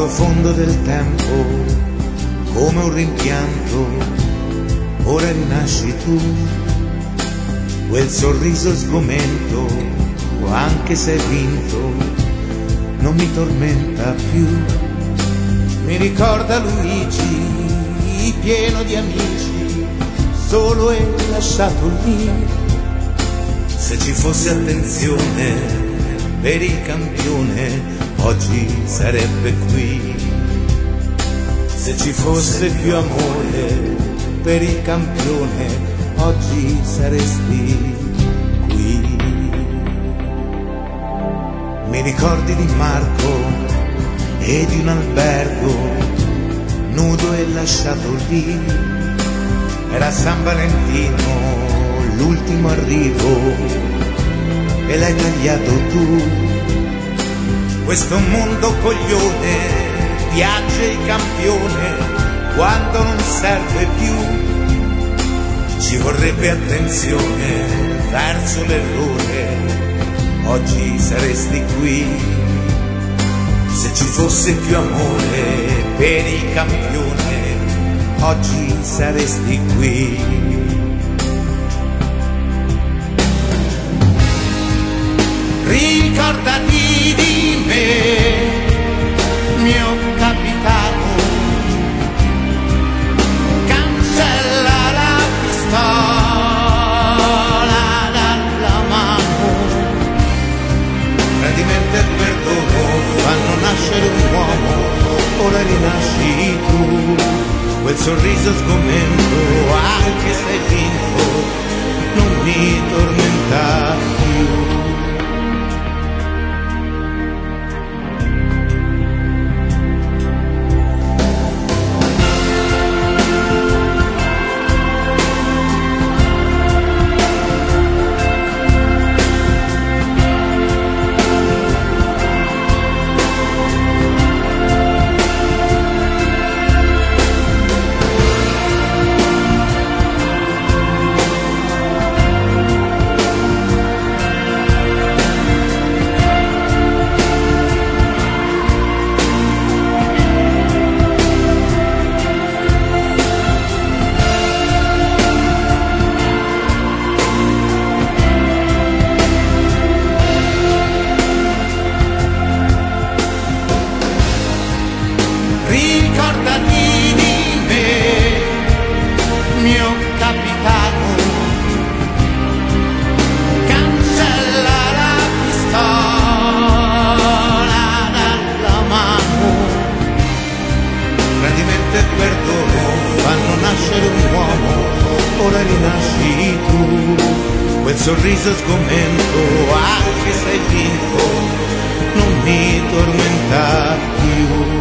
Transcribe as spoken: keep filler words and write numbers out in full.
profondo del tempo, come un rimpianto, ora rinasci tu, quel sorriso sgomento, anche se hai vinto, non mi tormenta più. Mi ricorda Luigi, pieno di amici, solo e lasciato lì. Se ci fosse attenzione per il campione, oggi sarebbe qui. Se ci fosse più amore per il campione, oggi saresti qui. Mi ricordi di Marco e di un albergo nudo e lasciato lì. Era San Valentino, l'ultimo arrivo, e l'hai tagliato tu. Questo mondo coglione, piace il campione quando non serve più. Ci vorrebbe attenzione verso l'errore, oggi saresti qui. Se ci fosse più amore per il campione, oggi saresti qui. Ricordati di me, mio capitano, cancella la pistola dalla mano. Tradimento e perdono fanno nascere un uomo, ora rinasci tu, quel sorriso sgomento, anche se hai vinto, non mi tormenta più. Ricordati di me, mio capitano, cancella la pistola dalla mano. Tradimento e perdono fanno nascere un uomo, ora rinasci tu, quel sorriso sgomento, anche se hai vinto, non mi tormenta più.